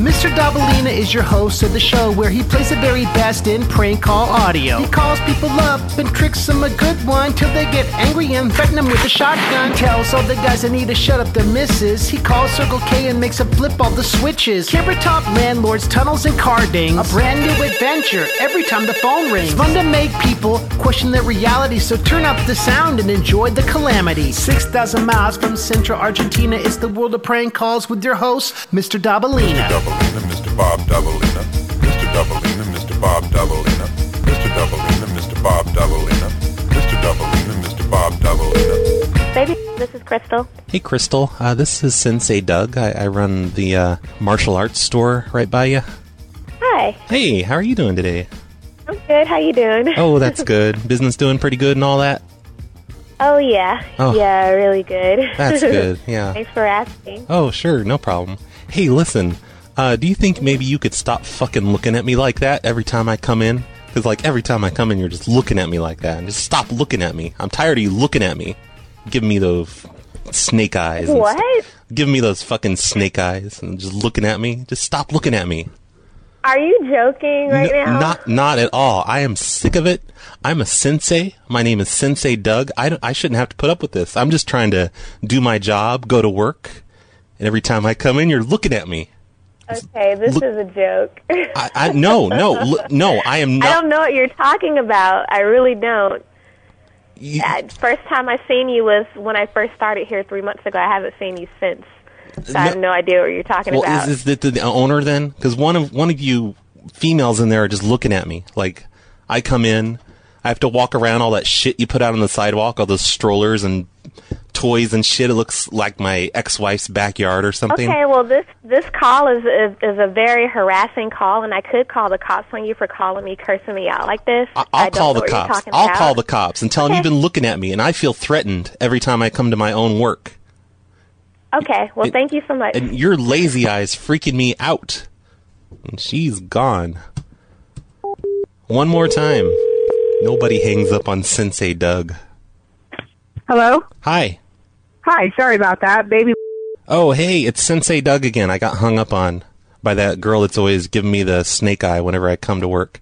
Mr. Dabalina is your host of the show where he plays the very best in prank call audio. He calls people up and tricks them a good one till they get angry and threaten them with a shotgun. Tells all the guys that need to shut up their misses. He calls Circle K and makes them flip all the switches. Camper top landlords, tunnels and car dings. A brand new adventure every time the phone rings. It's fun to make people question their reality, so turn up the sound and enjoy the calamity. 6,000 miles from central Argentina, it's the world of prank calls with your host, Mr. Dabalina. Mr. Bob Dabalina, Mr. Dabalina, Mr. Bob Dabalina, Mr. Dabalina, Mr. Bob Dabalina, Mr. Dabalina, Mr. Bob Dabalina. Baby, this is Crystal. Hey, Crystal. This is Sensei Doug. I run the martial arts store right by you. Hi. Hey, how are you doing today? I'm good. How you doing? Oh, that's good. Business doing pretty good and all that? Oh, yeah. Oh. Yeah, really good. That's good, yeah. Thanks for asking. Oh, sure, no problem. Hey, listen, do you think maybe you could stop fucking looking at me like that every time I come in? Because, like, every time I come in, you're just looking at me like that. And just stop looking at me. I'm tired of you looking at me. Give me those snake eyes. What? Give me those fucking snake eyes and just looking at me. Just stop looking at me. Are you joking right now? Not at all. I am sick of it. I'm a sensei. My name is Sensei Doug. I shouldn't have to put up with this. I'm just trying to do my job, go to work, and every time I come in, you're looking at me. Okay, this is a joke. No, I am not. I don't know what you're talking about. I really don't. First time I seen you was when I first started here 3 months ago. I haven't seen you since. So I have no idea what you're talking about. Well, is it the owner then? Because one of you females in there are just looking at me. Like, I come in, I have to walk around all that shit you put out on the sidewalk, all those strollers and toys and shit. It looks like my ex-wife's backyard or something. Okay, well, this call is a very harassing call, and I could call the cops on you for calling me, cursing me out like this. I'll call the cops. I'll call the cops and tell them you've been looking at me, and I feel threatened every time I come to my own work. Okay, well, thank you so much. And your lazy eye's freaking me out. And she's gone. One more time. Nobody hangs up on Sensei Doug. Hello? Hi. Hi, sorry about that, baby. Oh, hey, it's Sensei Doug again. I got hung up on by that girl that's always giving me the snake eye whenever I come to work.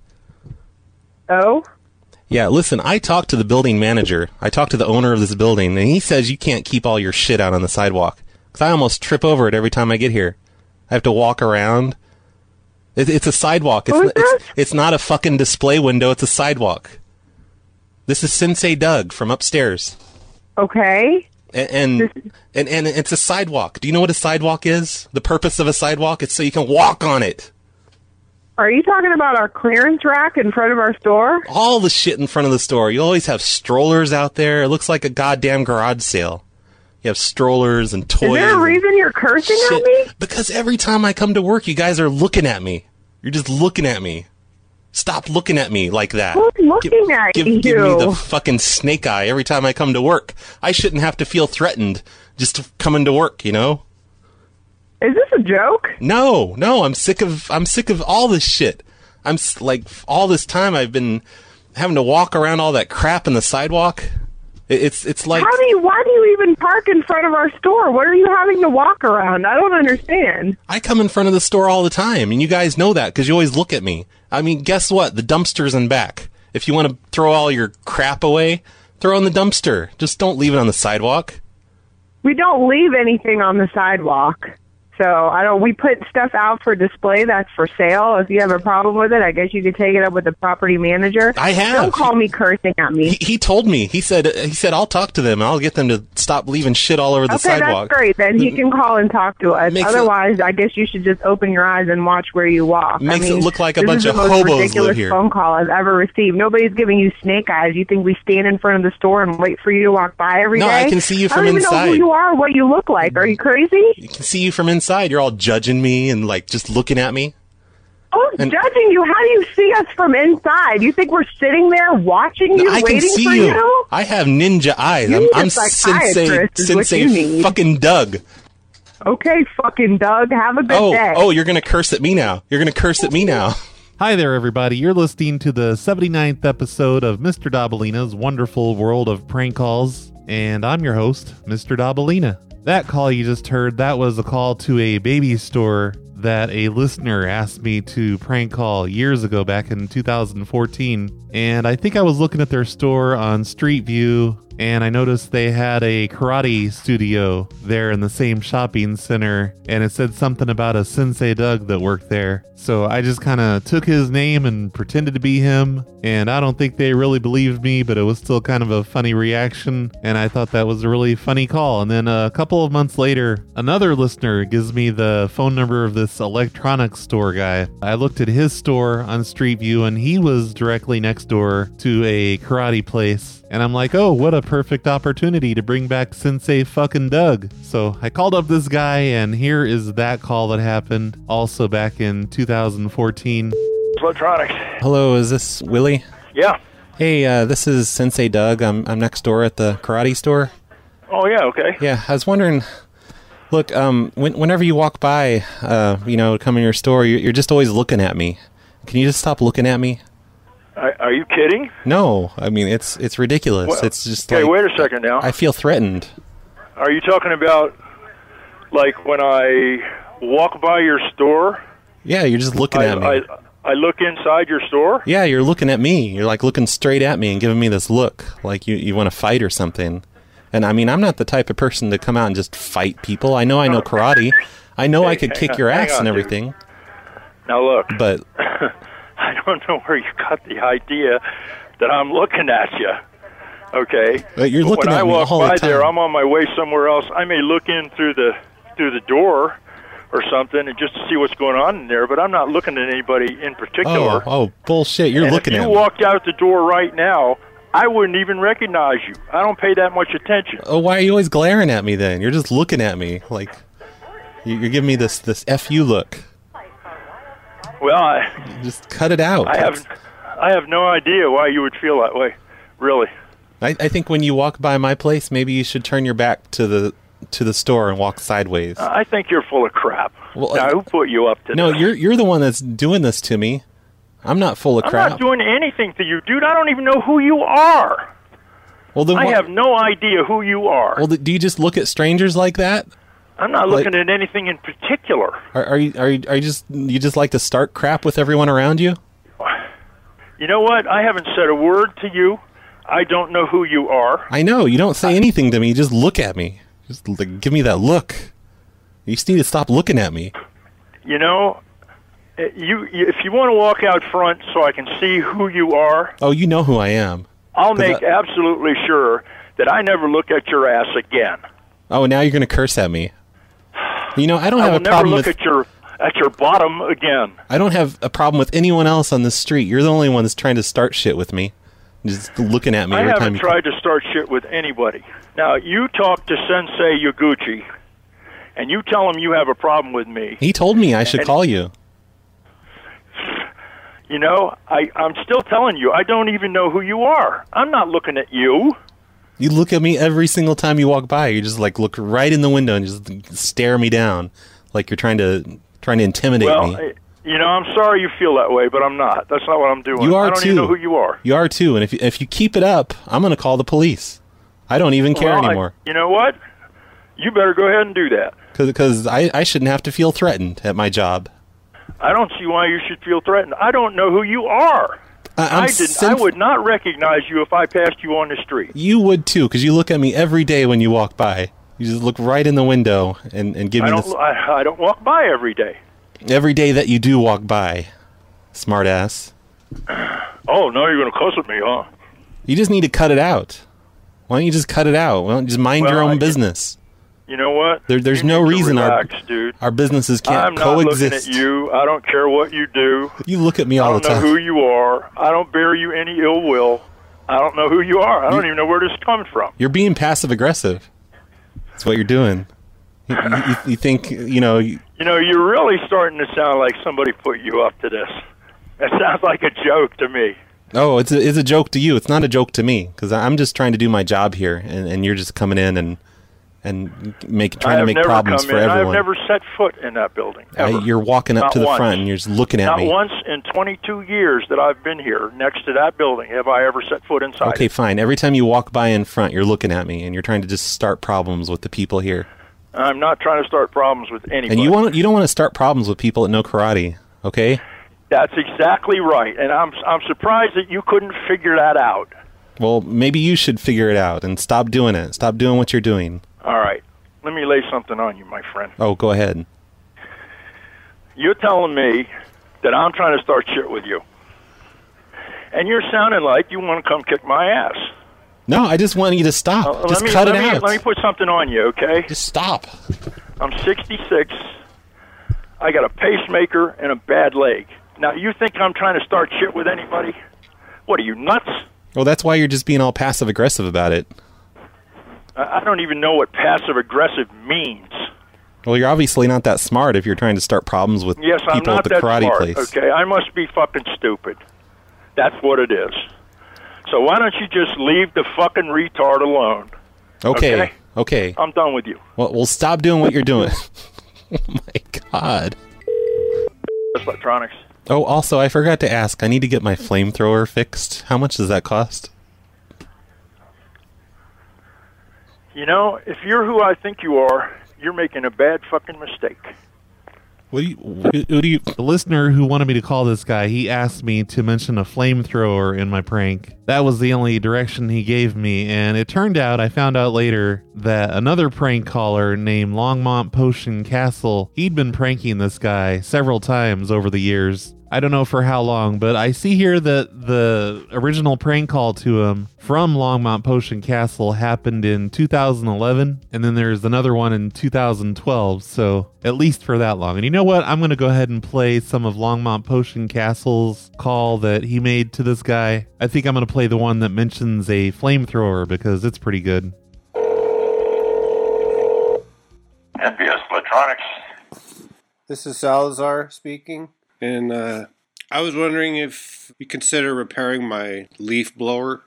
Oh? Yeah, listen, I talked to the building manager. I talked to the owner of this building, and he says you can't keep all your shit out on the sidewalk. Because I almost trip over it every time I get here. I have to walk around. It's a sidewalk. It's not a fucking display window. It's a sidewalk. This is Sensei Doug from upstairs. Okay. And it's a sidewalk. Do you know what a sidewalk is? The purpose of a sidewalk? It's so you can walk on it. Are you talking about our clearance rack in front of our store? All the shit in front of the store. You always have strollers out there. It looks like a goddamn garage sale. You have strollers and toys. Is there a reason you're cursing at me? Because every time I come to work, you guys are looking at me. You're just looking at me. Stop looking at me like that. Who's looking at you? Give me the fucking snake eye every time I come to work. I shouldn't have to feel threatened just coming to work, you know? Is this a joke? No, I'm sick of all this shit. I'm like, all this time I've been having to walk around all that crap in the sidewalk. It's like... Why do you even park in front of our store? What are you having to walk around? I don't understand. I come in front of the store all the time, and you guys know that because you always look at me. I mean, guess what? The dumpster's in back. If you want to throw all your crap away, throw in the dumpster. Just don't leave it on the sidewalk. We don't leave anything on the sidewalk. So we put stuff out for display that's for sale. If you have a problem with it, I guess you could take it up with the property manager. I have. Don't call me cursing at me. He told me. He said I'll talk to them. I'll get them to stop leaving shit all over the sidewalk. That's great. Then he can call and talk to us. Otherwise, I guess you should just open your eyes and watch where you walk. Makes it look like a bunch of hobos live here. This is the most ridiculous phone call I've ever received. Nobody's giving you snake eyes. You think we stand in front of the store and wait for you to walk by every day? No, I can see you from inside. I don't even know who you are or what you look like. Are you crazy? You can see you from inside. You're all judging me and like just looking at me. Oh, judging you? How do you see us from inside? You think we're sitting there watching you, I can waiting see for you? I have ninja eyes. I'm Sensei fucking Doug. Okay, fucking Doug. Have a good day. Oh, you're gonna curse at me now. Hi there, everybody. You're listening to the 79th episode of Mr. Dabalina's Wonderful World of Prank Calls, and I'm your host, Mr. Dabalina. That call you just heard, that was a call to a baby store that a listener asked me to prank call years ago, back in 2014. And I think I was looking at their store on Street View, and I noticed they had a karate studio there in the same shopping center, and it said something about a Sensei Doug that worked there. So I just kind of took his name and pretended to be him, and I don't think they really believed me, but it was still kind of a funny reaction, and I thought that was a really funny call. And then a couple of months later, another listener gives me the phone number of this electronics store guy. I looked at his store on Street View, and he was directly next door to a karate place. And I'm like, oh, what a perfect opportunity to bring back Sensei fucking Doug. So I called up this guy, and here is that call that happened also back in 2014. Electronics. Hello, is this Willie? Yeah. Hey, this is Sensei Doug. I'm next door at the karate store. Oh, yeah, okay. Yeah, I was wondering, look, whenever you walk by, come in your store, you're just always looking at me. Can you just stop looking at me? Are you kidding? No, I mean, it's ridiculous. Well, it's just okay, like... wait a second now. I feel threatened. Are you talking about, like, when I walk by your store? Yeah, you're just looking at me. I look inside your store? Yeah, you're looking at me. You're, like, looking straight at me and giving me this look, like you want to fight or something. And, I mean, I'm not the type of person to come out and just fight people. I know karate. I know I could kick your ass and everything. Dude. Now, look. But... I don't know where you got the idea that I'm looking at you. Okay, but you're looking at me all the time. When I walk by there, I'm on my way somewhere else. I may look in through the door or something, and just to see what's going on in there. But I'm not looking at anybody in particular. Oh, bullshit! You're looking at me. If you walked out the door right now, I wouldn't even recognize you. I don't pay that much attention. Oh, why are you always glaring at me then? You're just looking at me like you're giving me this FU look. Well, just cut it out. I have no idea why you would feel that way, really. I think when you walk by my place, maybe you should turn your back to the store and walk sideways. I think you're full of crap. Well, now, who put you up to No, that? you're the one that's doing this to me. I'm not full of crap. I'm not doing anything to you, dude. I don't even know who you are. Well, then I have no idea who you are. Well, do you just look at strangers like that? I'm not looking at anything in particular. Are you just like to start crap with everyone around you? You know what? I haven't said a word to you. I don't know who you are. I know. You don't say anything to me. You just look at me. Just give me that look. You just need to stop looking at me. You know, if you want to walk out front so I can see who you are. Oh, you know who I am. I'll make absolutely sure that I never look at your ass again. Oh, now you're going to curse at me. You know, I don't have a problem with... I will never look at your bottom again. I don't have a problem with anyone else on the street. You're the only one that's trying to start shit with me. Just looking at me every time. I haven't tried to start shit with anybody. Now, you talk to Sensei Yaguchi, and you tell him you have a problem with me. He told me I should call you. You know, I'm still telling you, I don't even know who you are. I'm not looking at you. You look at me every single time you walk by. You just look right in the window and just stare me down, like you're trying to intimidate me. You know, I'm sorry you feel that way, but I'm not. That's not what I'm doing. You are I don't even know who you are. You are too, and if you keep it up, I'm going to call the police. I don't even care anymore. You know what? You better go ahead and do that. Because I shouldn't have to feel threatened at my job. I don't see why you should feel threatened. I don't know who you are. I would not recognize you if I passed you on the street. You would too, because you look at me every day when you walk by. You just look right in the window and give me this. I don't walk by every day. Every day that you do walk by, smart ass. Oh, now you're going to cuss at me, huh? You just need to cut it out. Why don't you just cut it out? Why don't you just mind your own business? You know what? There's no reason dude. Our businesses can't coexist. I'm not looking at you. I don't care what you do. You look at me all the time. I don't know who you are. I don't bear you any ill will. I don't know who you are. I don't even know where this is coming from. You're being passive-aggressive. That's what you're doing. You think, you know... You know, you're really starting to sound like somebody put you up to this. That sounds like a joke to me. Oh, it's a joke to you. It's not a joke to me, because I'm just trying to do my job here, and you're just coming in and trying to make problems for everyone. I've never set foot in that building, ever. You're walking up to the front and you're just looking at me. Not once in 22 years that I've been here next to that building have I ever set foot inside. Okay, fine. Every time you walk by in front, you're looking at me and you're trying to just start problems with the people here. I'm not trying to start problems with anybody. And you don't want to start problems with people that know karate, okay? That's exactly right, and I'm surprised that you couldn't figure that out. Well, maybe you should figure it out and stop doing it. Stop doing what you're doing. All right. Let me lay something on you, my friend. Oh, go ahead. You're telling me that I'm trying to start shit with you. And you're sounding like you want to come kick my ass. No, I just want you to stop. Just cut it out. Let me put something on you, okay? Just stop. I'm 66. I got a pacemaker and a bad leg. Now, you think I'm trying to start shit with anybody? What, are you nuts? Well, that's why you're just being all passive-aggressive about it. I don't even know what passive-aggressive means. Well, you're obviously not that smart if you're trying to start problems with people at the karate place. Okay, I must be fucking stupid. That's what it is. So why don't you just leave the fucking retard alone? Okay. I'm done with you. Well, stop doing what you're doing. Oh, my God. Electronics. Oh, also, I forgot to ask. I need to get my flamethrower fixed. How much does that cost? You know, if you're who I think you are, you're making a bad fucking mistake. The listener who wanted me to call this guy, he asked me to mention a flamethrower in my prank. That was the only direction he gave me, and it turned out, I found out later, that another prank caller named Longmont Potion Castle, he'd been pranking this guy several times over the years. I don't know for how long, but I see here that the original prank call to him from Longmont Potion Castle happened in 2011, and then there's another one in 2012, so at least for that long. And you know what? I'm going to go ahead and play some of Longmont Potion Castle's call that he made to this guy. I think I'm going to play the one that mentions a flamethrower because it's pretty good. NBS Electronics. This is Salazar speaking. And I was wondering if you consider repairing my leaf blower.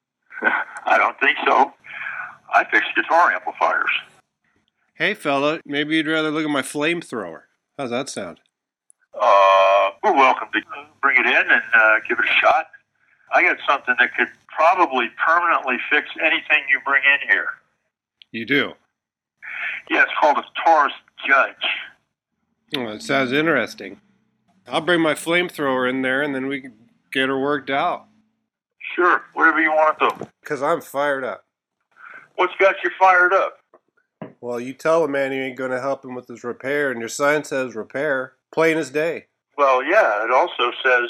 I don't think so. I fix guitar amplifiers. Hey, fella, maybe you'd rather look at my flamethrower. How's that sound? We're welcome to bring it in and give it a shot. I got something that could probably permanently fix anything you bring in here. You do? Yeah, it's called a Taurus Judge. Oh, that sounds interesting. I'll bring my flamethrower in there and then we can get her worked out. Sure, whatever you want to do. Because I'm fired up. What's got you fired up? Well, you tell the man you ain't going to help him with his repair, and your sign says repair. Plain as day. Well, yeah, it also says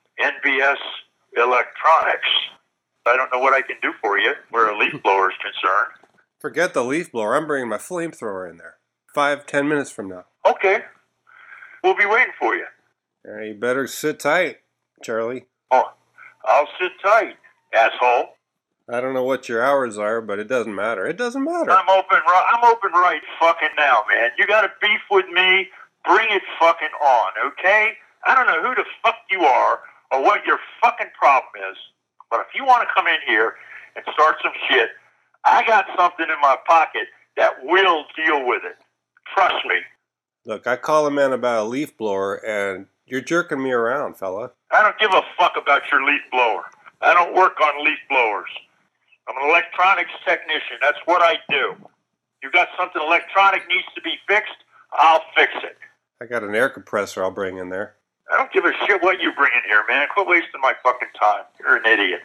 NBS Electronics. I don't know what I can do for you where a leaf blower is concerned. Forget the leaf blower. I'm bringing my flamethrower in there. 5-10 minutes from now. Okay. We'll be waiting for you. You better sit tight, Charlie. Oh, I'll sit tight, asshole. I don't know what your hours are, but it doesn't matter. It doesn't matter. I'm open right fucking now, man. You got a beef with me? Bring it fucking on, okay? I don't know who the fuck you are or what your fucking problem is, but if you want to come in here and start some shit, I got something in my pocket that will deal with it. Trust me. Look, I call a man about a leaf blower, and you're jerking me around, fella. I don't give a fuck about your leaf blower. I don't work on leaf blowers. I'm an electronics technician. That's what I do. You got something electronic needs to be fixed, I'll fix it. I got an air compressor I'll bring in there. I don't give a shit what you bring in here, man. Quit wasting my fucking time. You're an idiot.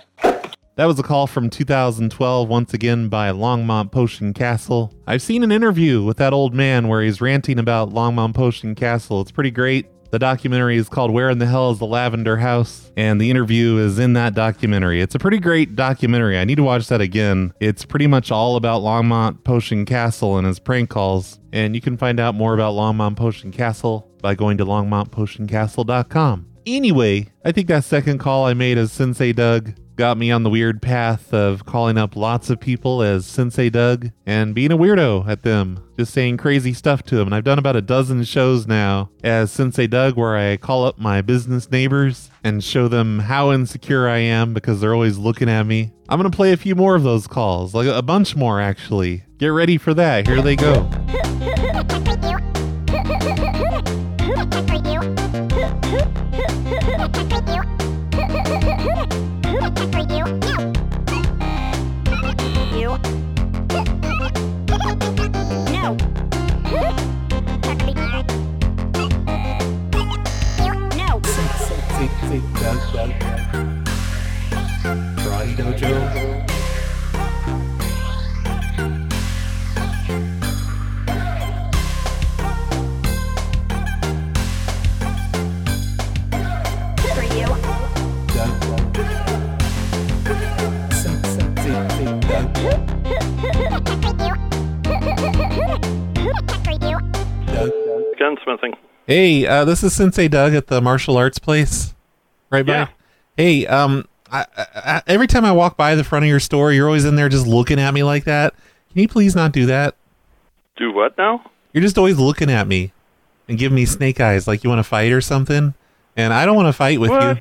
That was a call from 2012, once again by Longmont Potion Castle. I've seen an interview with that old man where he's ranting about Longmont Potion Castle. It's pretty great. The documentary is called Where in the Hell is the Lavender House? And the interview is in that documentary. It's a pretty great documentary. I need to watch that again. It's pretty much all about Longmont Potion Castle and his prank calls. And you can find out more about Longmont Potion Castle by going to longmontpotioncastle.com. Anyway, I think that second call I made as Sensei Doug got me on the weird path of calling up lots of people as Sensei Doug and being a weirdo at them, just saying crazy stuff to them. And I've done about a dozen shows now as Sensei Doug where I call up my business neighbors and show them how insecure I am because they're always looking at me. I'm going to play a few more of those calls, like a bunch more actually. Get ready for that. Here they go. No. Gunsmithing. Hey, this is Sensei Doug at the martial arts place. Right by. Yeah. Hey, I, every time I walk by the front of your store, you're always in there just looking at me like that. Can you please not do that? Do what now? You're just always looking at me and giving me snake eyes like you want to fight or something. And I don't want to fight with What?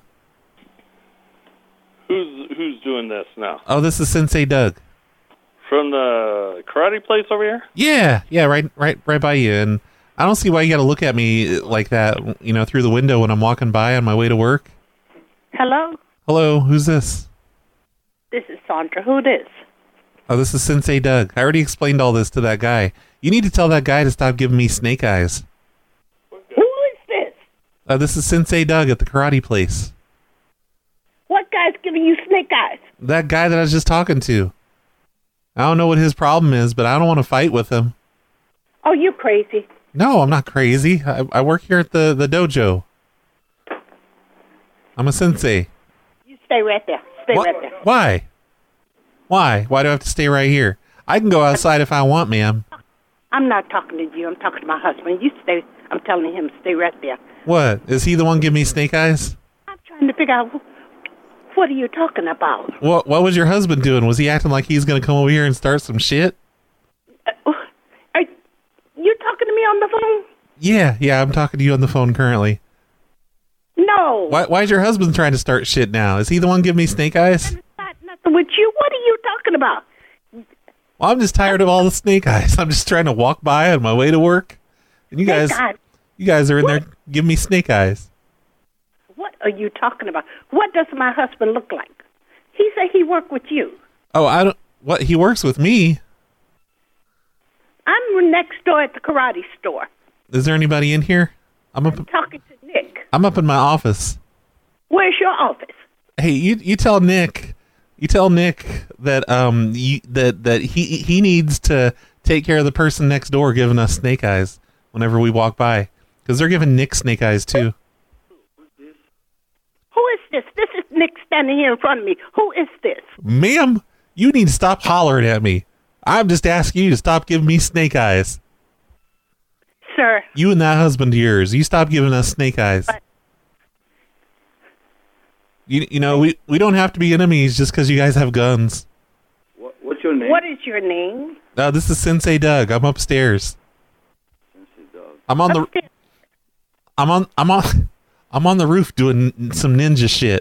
you. Who's doing this now? Oh, this is Sensei Doug. From the karate place over here? Yeah, right by you. And I don't see why you got to look at me like that, through the window when I'm walking by on my way to work. Hello? Hello, who's this? This is Sandra. Who this? Oh, this is Sensei Doug. I already explained all this to that guy. You need to tell that guy to stop giving me snake eyes. Who is this? This is Sensei Doug at the karate place. What guy's giving you snake eyes? That guy that I was just talking to. I don't know what his problem is, but I don't want to fight with him. Oh, you crazy. No, I'm not crazy. I work here at the dojo. I'm a sensei. You stay right there. Stay right there. Why? Why do I have to stay right here? I can go outside if I want, ma'am. I'm not talking to you. I'm talking to my husband. You stay. I'm telling him stay right there. What? Is he the one giving me snake eyes? I'm trying to figure out what are you talking about? What was your husband doing? Was he acting like he's going to come over here and start some shit? Are you talking to me on the phone? Yeah, I'm talking to you on the phone currently. No. Why is your husband trying to start shit now? Is he the one giving me snake eyes? Not nothing with you. What are you talking about? Well, I'm just tired of all the snake eyes. I'm just trying to walk by on my way to work. And you guys are in there giving me snake eyes. What are you talking about? What does my husband look like? He said he worked with you. Oh, I don't... What? He works with me? I'm next door at the karate store. Is there anybody in here? I'm talking to Nick. I'm up in my office. Where's your office? Hey, you tell Nick. You tell Nick that that he needs to take care of the person next door giving us snake eyes whenever we walk by, because they're giving Nick snake eyes too. Who is this? This is Nick standing here in front of me. Who is this? Ma'am, you need to stop hollering at me. I'm just asking you to stop giving me snake eyes. Sir. You and that husband of yours, you stop giving us snake eyes. You know, we don't have to be enemies just because you guys have guns. What's your name? What is your name? This is Sensei Doug. I'm upstairs. Sensei Doug. I'm on the roof doing some ninja shit.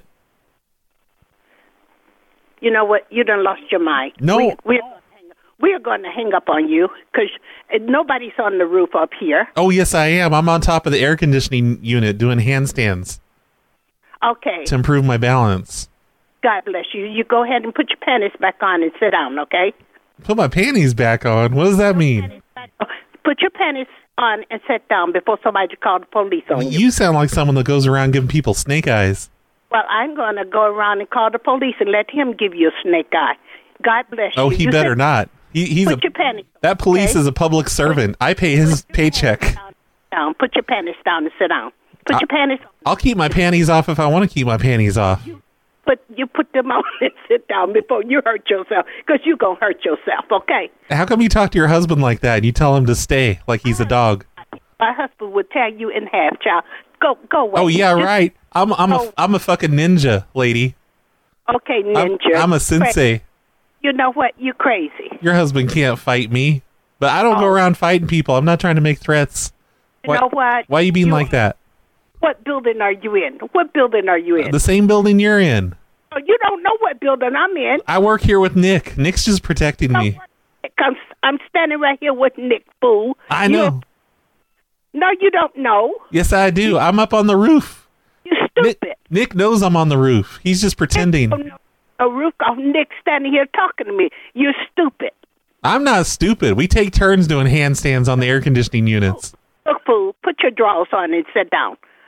You know what? You done lost your mind. No. We're going to hang up on you because nobody's on the roof up here. Oh, yes, I am. I'm on top of the air conditioning unit doing handstands. Okay. To improve my balance. God bless you. You go ahead and put your panties back on and sit down, okay? Put my panties back on? What does that mean? Put your panties on and sit down before somebody calls the police on you. You sound like someone that goes around giving people snake eyes. Well, I'm going to go around and call the police and let him give you a snake eye. God bless you. Oh, he better not. He's put your panties on, that police okay? is a public servant. I pay his paycheck. Down. Put your panties down and sit down. Put your panties on. I'll keep my panties off if I want to keep my panties off. You put them on and sit down before you hurt yourself, because you're going to hurt yourself, okay? How come you talk to your husband like that and you tell him to stay like he's a dog? My husband would tear you in half, child. Go away. Oh, yeah, right. I'm a fucking ninja, lady. Okay, ninja. I'm a sensei. You know what? You're crazy. Your husband can't fight me, but I don't go around fighting people. I'm not trying to make threats. You know what? Why are you being like that? What building are you in? What building are you in? The same building you're in. Oh, you don't know what building I'm in. I work here with Nick. Nick's just protecting me. I'm standing right here with Nick, fool. I know. No, you don't know. Yes, I do. I'm up on the roof. You're stupid. Nick knows I'm on the roof. He's just pretending. A roof of Nick standing here talking to me. You're stupid. I'm not stupid. We take turns doing handstands on the air conditioning units. Look, fool, put your drawers on and sit down.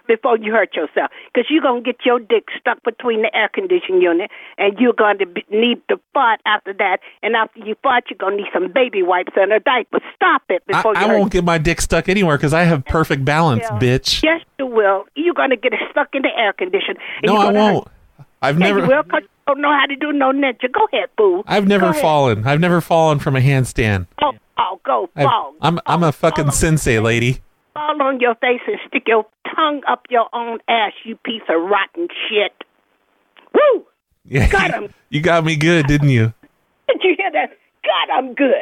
before you hurt yourself, because you're going to get your dick stuck between the air conditioning unit, and you're going to need to fart after that, and after you fart, you're going to need some baby wipes and a diaper. Stop it before you I hurt won't get my dick stuck anywhere because I have perfect balance, bitch. Yes, you will. You're going to get it stuck in the air conditioner. No, I won't. I've never... You will, 'cause you don't know how to do no ninja. Go ahead, boo. I've never fallen. I've never fallen from a handstand. Oh, go fall. I'm a fucking sensei, lady. Fall on your face and stick your tongue up your own ass, you piece of rotten shit. Woo! Yeah, God, I'm... You got me good, didn't you? Did you hear that? God, I'm good.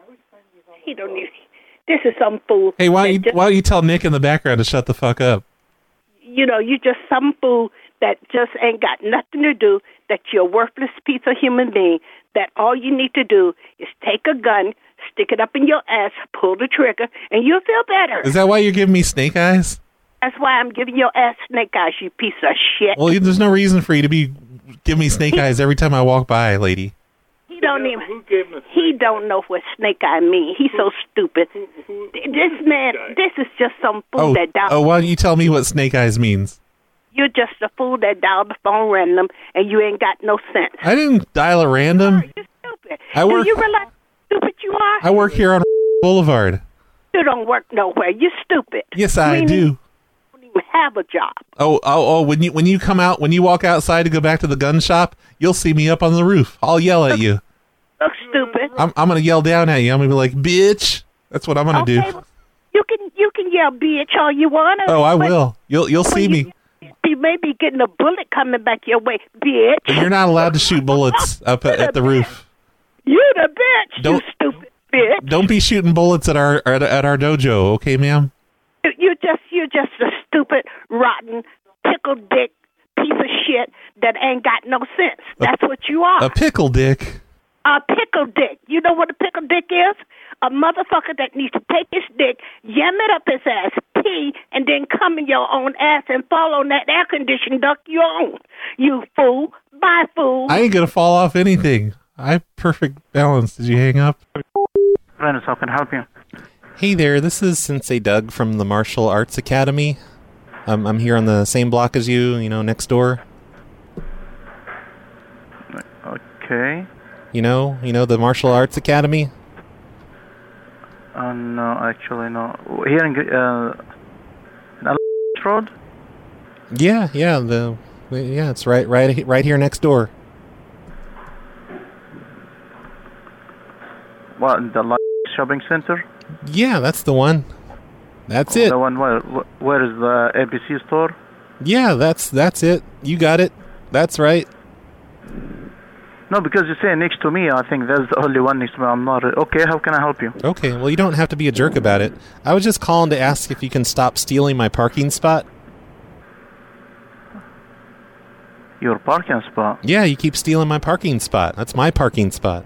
He don't need... This is some fool. Hey, why don't you tell Nick in the background to shut the fuck up? You know, you just some fool that just ain't got nothing to do, that you're a worthless piece of human being, that all you need to do is take a gun, stick it up in your ass, pull the trigger, and you'll feel better. Is that why you're giving me snake eyes? That's why I'm giving your ass snake eyes, you piece of shit. Well, there's no reason for you to be giving me snake eyes every time I walk by, lady. He don't even. He don't know what snake eye mean. He's so stupid. This man, this is just some fool that dialed. Oh, why don't you tell me what snake eyes means? You're just a fool that dialed the phone random, and you ain't got no sense. I didn't dial it random. You're stupid. Do you realize how stupid you are? I work here on Boulevard. You don't work nowhere. You're stupid. Yes, I do. You don't even have a job. Oh! When you come out, when you walk outside to go back to the gun shop, you'll see me up on the roof. I'll yell at you. Look stupid. I'm gonna yell down at you. I'm gonna be like, "Bitch!" That's what I'm gonna do. You can yell bitch all you want. Oh, I will. You'll see me. You may be getting a bullet coming back your way, bitch. But you're not allowed to shoot bullets up at the roof. You the bitch. You stupid bitch. Don't be shooting bullets at our dojo, okay, ma'am? You're just a stupid, rotten, pickle dick piece of shit that ain't got no sense. That's what you are. A pickle dick. A pickle dick. You know what a pickle dick is? A motherfucker that needs to take his dick, yam it up his ass, pee, and then come in your own ass and fall on that air conditioning duct you own. You fool. Bye, fool. I ain't gonna fall off anything. I have perfect balance. Did you hang up? Renus, how can I help you? Hey there, this is Sensei Doug from the Martial Arts Academy. I'm here on the same block as you, next door. Okay. You know the Martial Arts Academy? No, actually, no. Here in Road? Yeah, it's right here next door. What, the shopping center? Yeah, that's the one. That's it. The one where is the ABC store? Yeah, that's it. You got it. That's right. No, because you say next to me, I think that's the only one next to me. I'm not... Okay, how can I help you? Okay, well, you don't have to be a jerk about it. I was just calling to ask if you can stop stealing my parking spot. Your parking spot? Yeah, you keep stealing my parking spot. That's my parking spot.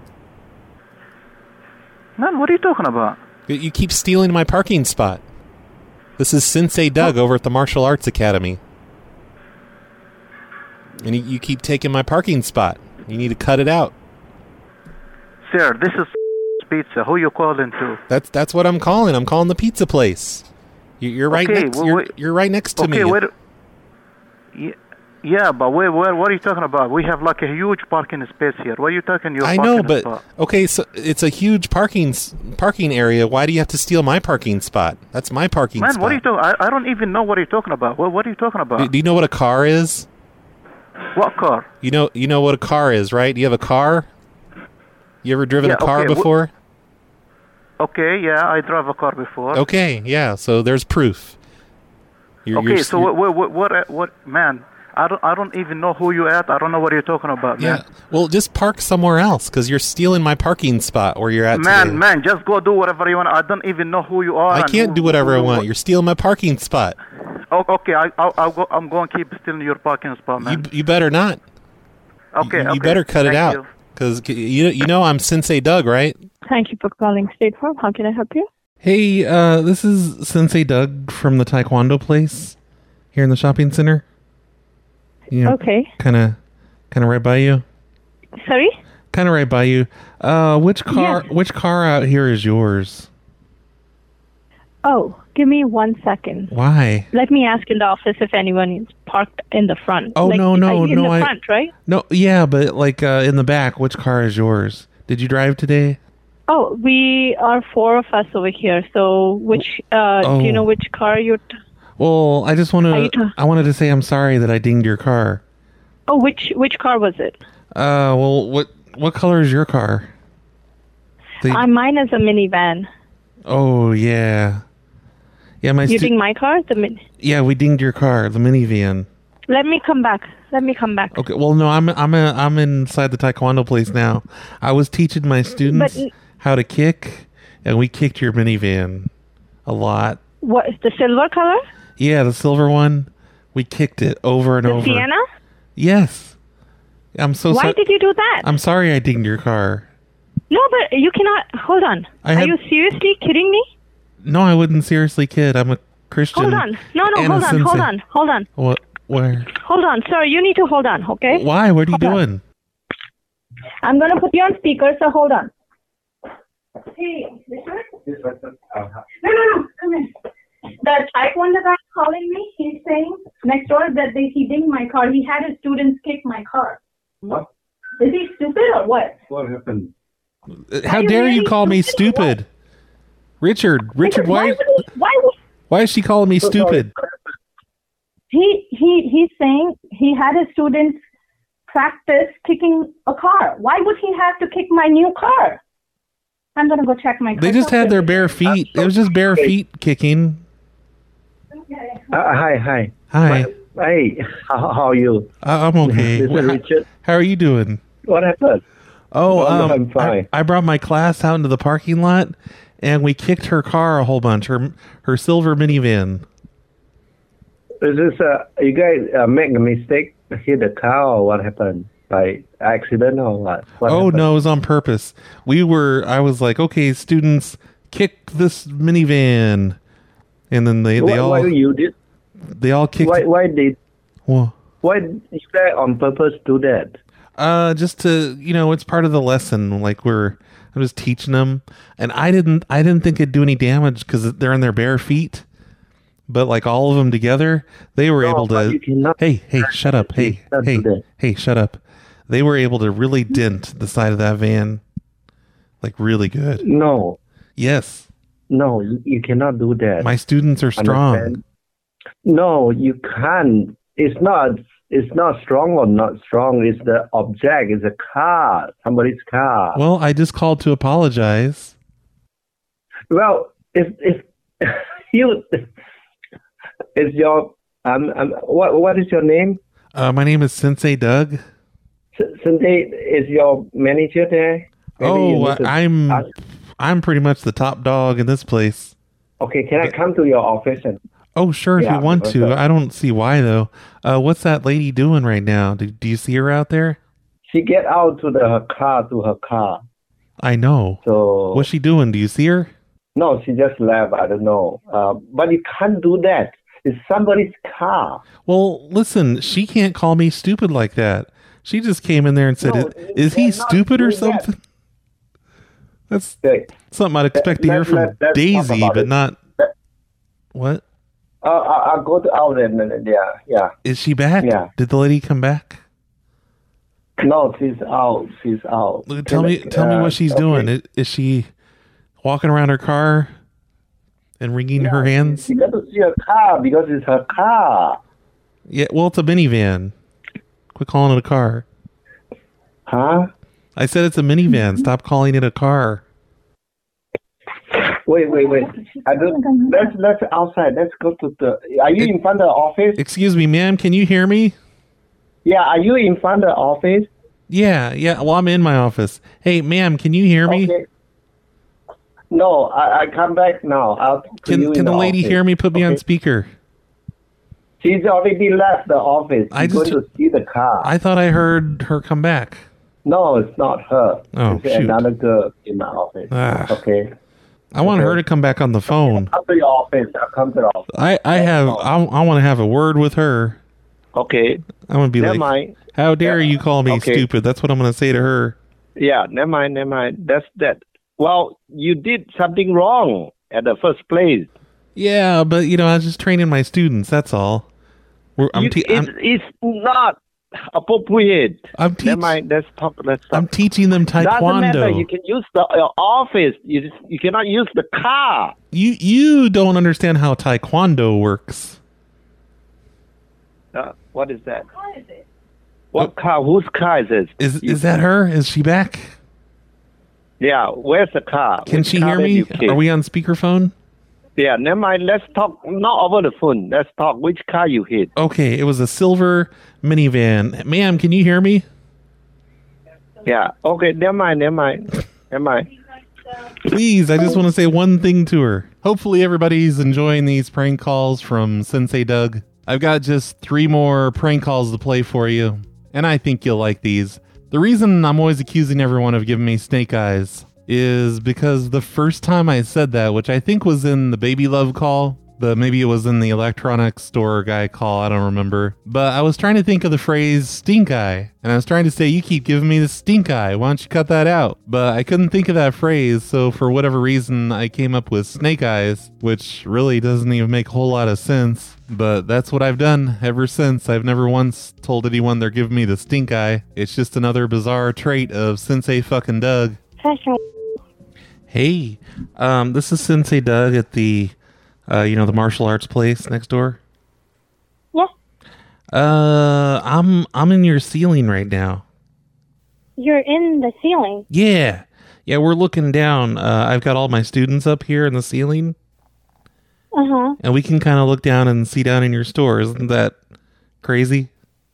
Man, what are you talking about? You keep stealing my parking spot. This is Sensei Doug over at the Martial Arts Academy. And you keep taking my parking spot. You need to cut it out. Sir, this is pizza. Who you calling to? That's what I'm calling. I'm calling the pizza place. You're right next. You're right next to me. Yeah, but what are you talking about? We have like a huge parking space here. What are you talking? I know, but spot? Okay, so it's a huge parking area. Why do you have to steal my parking spot? That's my parking spot. Man, what are you talking? I don't even know what you're talking about. What are you talking about? Do you know what a car is? What car? You know what a car is, right? Do you have a car? You ever driven a car before? Okay, yeah, I drove a car before. Okay, yeah, so there's proof. So what, man? I don't even know who you at. I don't know what you're talking about, man. Yeah, well, just park somewhere else, because you're stealing my parking spot where you're at today. Man, just go do whatever you want. I don't even know who you are. I can't do whatever I want. You're stealing my parking spot. Oh, okay, I'm going to keep stealing your parking spot, man. You better not. Okay, You better cut it out, because you know I'm Sensei Doug, right? Thank you for calling State Farm. How can I help you? Hey, this is Sensei Doug from the Taekwondo place here in the shopping center. Okay. Kind of right by you. Sorry? Kind of right by you. Which car out here is yours? Oh, Give me 1 second. Why? Let me ask in the office if anyone is parked in the front. Oh, no. In the front, right? No, yeah, but like in the back, which car is yours? Did you drive today? Oh, we are 4 of us over here. So which, do you know which car you're... Well, I just I wanted to say I'm sorry that I dinged your car. Oh, which car was it? Well, what color is your car? Mine is a minivan. Oh, yeah. Yeah, You dinged my car? Yeah, we dinged your car, the minivan. Let me come back. Okay, well, no, I'm inside the Taekwondo place now. I was teaching my students how to kick, and we kicked your minivan a lot. What, the silver color? Yeah, the silver one. We kicked it over and over. The Sienna? Yes. I'm so sorry. Why did you do that? I'm sorry I dinged your car. No, but you cannot. Hold on. Are you seriously kidding me? No, I wouldn't seriously kid. I'm a Christian. Hold on. No, hold on. What? Where? Hold on, sir. You need to hold on, okay? Why? What are you doing? I'm going to put you on speaker, so hold on. Hey, Richard? No. Come in. The Taekwondo guy calling me, he's saying next door that he dinged my car. He had his students kick my car. What? Is he stupid or what? What happened? How dare you call me stupid? Richard, why is she calling me stupid? He's saying he had his students practice kicking a car. Why would he have to kick my new car? I'm going to go check my car. They just had their bare feet. It was just bare feet kicking. Hi. Hey, how are you? I'm okay. This is Richard. How are you doing? What happened? Oh, I'm fine. I brought my class out into the parking lot, and we kicked her car a whole bunch. Her silver minivan. Is this you guys make a mistake, hit the car, or what happened? By accident or what? Oh, no, it was on purpose. I was like, okay, students, kick this minivan. And then they all... Why you did? They all kicked... Why did... Well, why did you guys on purpose do that? Just to, it's part of the lesson. Like I'm just teaching them. And I didn't think it'd do any damage because they're on their bare feet. But like all of them together, they were able to... Hey, shut up. Hey, shut up. They were able to really dent the side of that van. Like really good. No. Yes. No, you cannot do that. My students are strong. Understand? No, you can't. It's not strong or not strong. It's the object. It's a car. Somebody's car. Well, I just called to apologize. Well, if you... Is your... what is your name? My name is Sensei Doug. Sensei is your manager there? I'm pretty much the top dog in this place. Okay, can I come to your office? Oh, sure, if you want to. I don't see why, though. What's that lady doing right now? Do you see her out there? She get out to her car. I know. So what's she doing? Do you see her? No, she just left. I don't know. But you can't do that. It's somebody's car. Well, listen, she can't call me stupid like that. She just came in there and said, "Is he stupid or something?" That's something I'd expect to hear from Daisy, but not... What? I'll go out and yeah. Is she back? Yeah. Did the lady come back? No, she's out. Tell me what she's doing. Is she walking around her car and wringing her hands? She got to see her car because it's her car. Yeah, well, it's a minivan. Quit calling it a car. Huh? I said it's a minivan. Stop calling it a car. Wait. Let's outside. Let's go to the... Are you in front of the office? Excuse me, ma'am. Can you hear me? Yeah, are you in front of the office? Yeah. Well, I'm in my office. Hey, ma'am, can you hear me? Okay. No, I come back now. Can the lady office. hear me? Put me on speaker. She's already left the office. She's going to see the car. I thought I heard her come back. No, it's not her. Oh, it's another girl in my office. Okay. I want her to come back on the phone. I'll come to your office. I'll come to the office. I want to have a word with her. Okay. I'm going to be never like, mind. How dare you call me stupid? That's what I'm going to say to her. Yeah, never mind. That's that. Well, you did something wrong at the first place. Yeah, but I was just training my students. That's all. It's not appropriate. Never mind. Let's talk. I'm teaching them taekwondo. Doesn't matter. You can use the office. You cannot use the car. You don't understand how taekwondo works. What is that? What car? Whose car is this? Is that her? Is she back? Yeah. Where's the car? Can she hear me? Are we on speakerphone? Yeah, never mind. Let's talk, not over the phone. Let's talk which car you hit. Okay, it was a silver minivan. Ma'am, can you hear me? Yeah, okay, never mind. Please, I just want to say one thing to her. Hopefully everybody's enjoying these prank calls from Sensei Doug. I've got just 3 more prank calls to play for you, and I think you'll like these. The reason I'm always accusing everyone of giving me snake eyes is because the first time I said that, which I think was in the Baby Love call, but maybe it was in the electronics store guy call, I don't remember. But I was trying to think of the phrase stink eye, and I was trying to say, you keep giving me the stink eye, why don't you cut that out? But I couldn't think of that phrase, so for whatever reason, I came up with snake eyes, which really doesn't even make a whole lot of sense. But that's what I've done ever since. I've never once told anyone they're giving me the stink eye. It's just another bizarre trait of Sensei fucking Doug. Hey, this is Sensei Doug at the, the martial arts place next door. Yeah. I'm in your ceiling right now. You're in the ceiling? Yeah, we're looking down. I've got all my students up here in the ceiling. Uh-huh. And we can kind of look down and see down in your store. Isn't that crazy?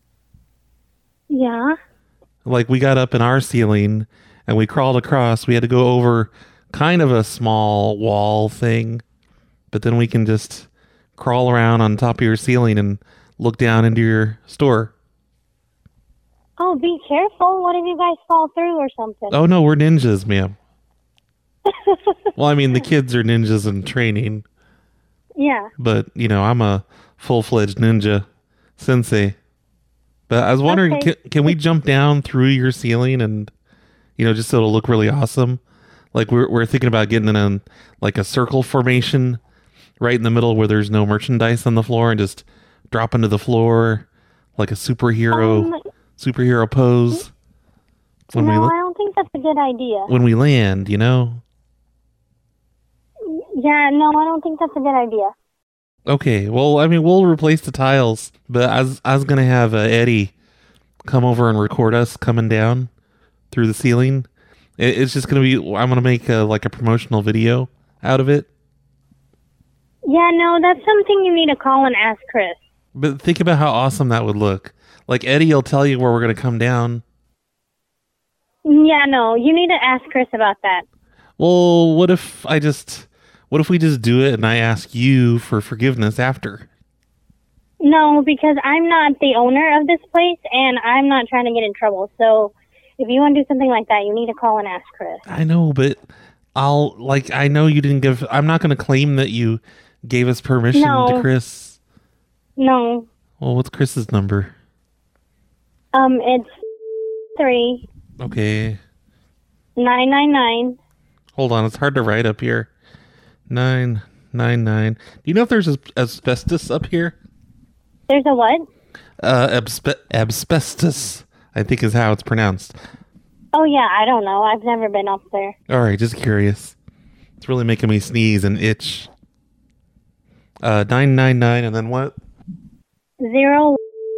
Yeah. Like, we got up in our ceiling and we crawled across. We had to go over kind of a small wall thing, but then we can just crawl around on top of your ceiling and look down into your store. Oh, be careful. What if you guys fall through or something? Oh, no, we're ninjas, ma'am. Well, I mean, the kids are ninjas in training. Yeah. But, I'm a full-fledged ninja sensei. But I was wondering, Okay. can we jump down through your ceiling and, just so it'll look really awesome? Like, we're thinking about getting in a circle formation right in the middle where there's no merchandise on the floor and just drop into the floor like a superhero pose. I don't think that's a good idea. When we land, Yeah, no, I don't think that's a good idea. Okay, well, I mean, we'll replace the tiles, but I was going to have Eddie come over and record us coming down through the ceiling. It's just going to be, I'm going to make a promotional video out of it. Yeah, no, that's something you need to call and ask Chris. But think about how awesome that would look. Like, Eddie will tell you where we're going to come down. Yeah, no, you need to ask Chris about that. Well, what if we just do it and I ask you for forgiveness after? No, because I'm not the owner of this place, and I'm not trying to get in trouble. So if you want to do something like that, you need to call and ask Chris. I know, but I know you didn't I'm not going to claim that you gave us permission to Chris. No. Well, what's Chris's number? It's 3. Okay. 999. Hold on, it's hard to write up here. 999. Do you know if there's asbestos up here? There's a what? Asbestos, I think is how it's pronounced. Oh, yeah, I don't know. I've never been up there. All right, just curious. It's really making me sneeze and itch. 999 and then what? 02.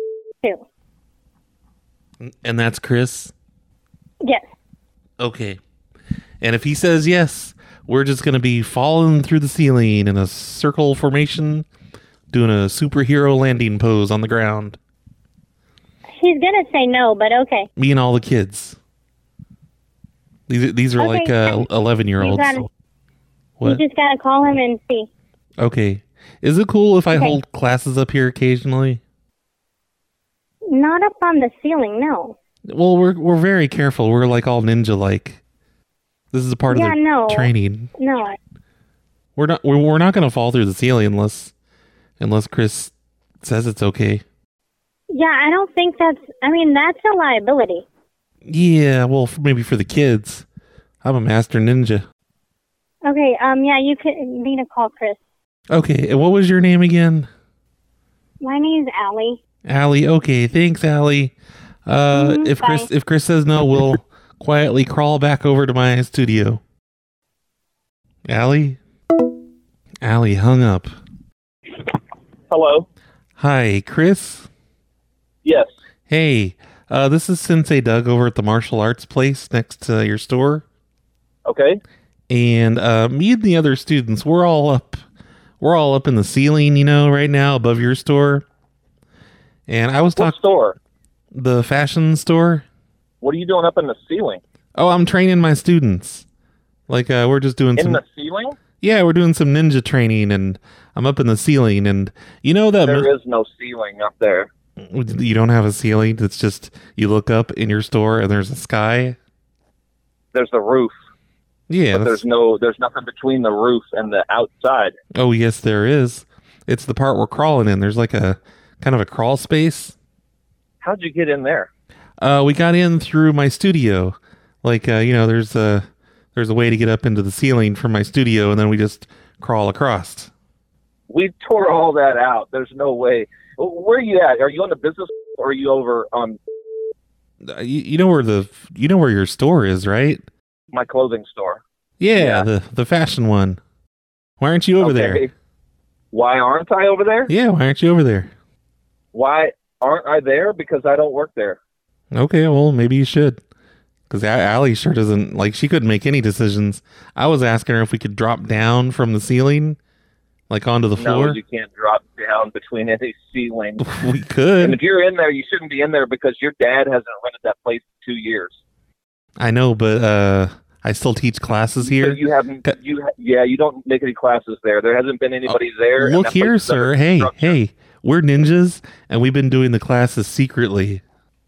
And that's Chris? Yes. Okay. And if he says yes, we're just going to be falling through the ceiling in a circle formation, doing a superhero landing pose on the ground. He's going to say no, but okay. Me and all the kids. These are like 11-year-olds. You just got to call him and see. Okay. Is it cool if I hold classes up here occasionally? Not up on the ceiling, no. Well, we're very careful. We're like all ninja-like. This is a part of the training. No. We're not going to fall through the ceiling unless Chris says it's okay. Yeah, I don't think that's a liability. Yeah, well, maybe for the kids. I'm a master ninja. Okay, yeah, you need to call Chris. Okay, and what was your name again? My name's Allie. Allie. Okay, thanks, Allie. If Chris says no, we'll quietly crawl back over to my studio. Allie hung up. Hello. Hi, Chris. Yes. Hey, this is Sensei Doug over at the martial arts place next to your store. Okay. And me and the other students, we're all up in the ceiling, right now above your store. And I was talking. What store? The fashion store. What are you doing up in the ceiling? Oh, I'm training my students. Like we're just doing in the ceiling. Yeah, we're doing some ninja training, and I'm up in the ceiling, and that there is no ceiling up there. You don't have a ceiling. It's just you look up in your store, and there's a sky. There's the roof. Yeah, but there's nothing between the roof and the outside. Oh yes, there is. It's the part we're crawling in. There's like a kind of a crawl space. How'd you get in there? We got in through my studio. Like there's a way to get up into the ceiling from my studio, and then we just crawl across. We tore all that out. There's no way. Where are you at? Are you on the business, or are you over on? You know where your store is, right? My clothing store. Yeah. the fashion one. Why aren't you over there? Why aren't I over there? Yeah, why aren't you over there? Why aren't I there? Because I don't work there. Okay, well, maybe you should. Because Allie sure doesn't, she couldn't make any decisions. I was asking her if we could drop down from the ceiling, onto the floor. No, you can't drop down between any ceiling. We could. And if you're in there, you shouldn't be in there because your dad hasn't rented that place in 2 years. I know, but I still teach classes here. So you haven't. You don't make any classes there. There hasn't been anybody there. Look here, sir. Hey, we're ninjas, and we've been doing the classes secretly.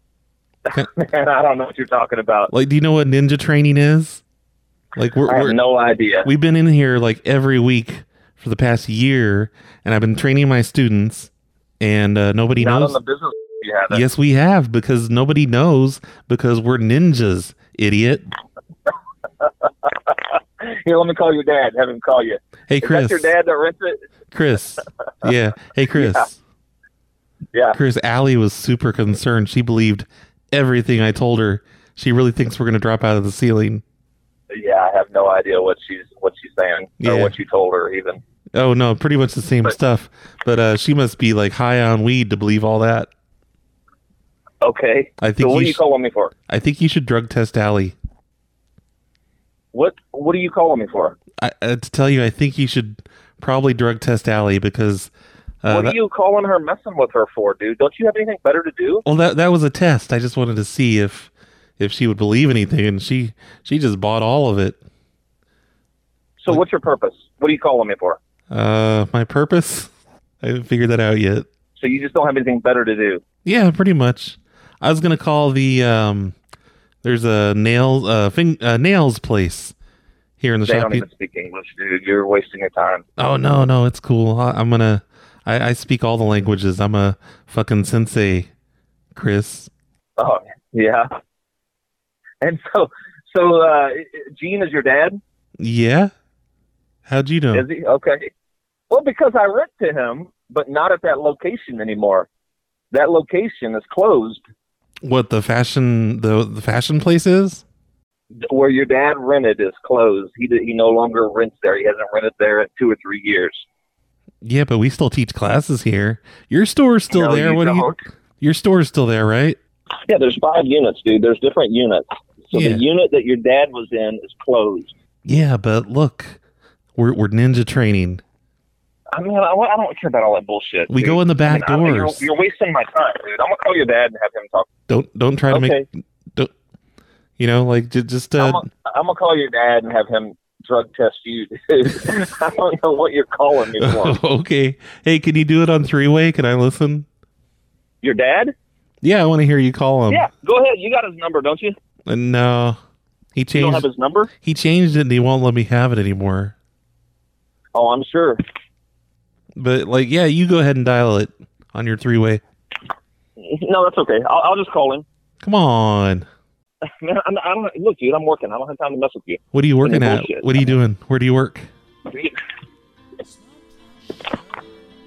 Man, I don't know what you're talking about. Do you know what ninja training is? I have no idea. We've been in here every week for the past year, and I've been training my students, and nobody knows. Not on the business you haven't. Yes, we have, because nobody knows, because we're ninjas, idiot. Here, let me call your dad. Have him call you. Hey, Chris. Is that your dad that rents it? Chris. Yeah. Hey, Chris. Yeah. Chris, Allie was super concerned. She believed everything I told her. She really thinks we're going to drop out of the ceiling. Yeah, I have no idea what she's saying or what you told her even. Oh no, pretty much the same stuff. But she must be high on weed to believe all that. Okay. So what are you calling me for? I think you should drug test Allie. What are you calling me for? To tell you, I think you should probably drug test Allie because. What are you calling her messing with her for, dude? Don't you have anything better to do? Well, that was a test. I just wanted to see if she would believe anything, and she just bought all of it. So what's your purpose? What are you calling me for? My purpose? I haven't figured that out yet. So you just don't have anything better to do? Yeah, pretty much. I was gonna call the there's a nails place here in the shop. They don't even speak English, dude. You're wasting your time. Oh no, it's cool. I speak all the languages. I'm a fucking sensei, Chris. Oh yeah. And so Gene is your dad? Yeah. How'd you know? Is he? Okay. Well, because I rent to him, but not at that location anymore. That location is closed. What, the fashion place is? Where your dad rented is closed. He no longer rents there. He hasn't rented there in 2 or 3 years. Yeah, but we still teach classes here. Your store's still there. Your store's still there, right? Yeah, there's 5 units, dude. There's different units. So the unit that your dad was in is closed. Yeah, but look, we're ninja training. I mean, I don't care about all that bullshit. We go in the back doors. You're wasting my time, dude. I'm gonna call your dad and have him talk. Don't try to make. Don't. Just. I'm gonna call your dad and have him drug test you, dude. I don't know what you're calling me for. Okay. Hey, can you do it on 3-way? Can I listen? Your dad? Yeah, I want to hear you call him. Yeah, go ahead. You got his number, don't you? No, he changed. You don't have his number? He changed it, and he won't let me have it anymore. Oh, I'm sure. But yeah, you go ahead and dial it on your 3-way. No, that's okay. I'll just call him. Come on. Man, I don't look, dude. I'm working. I don't have time to mess with you. What are you working at? What are you doing? Where do you work?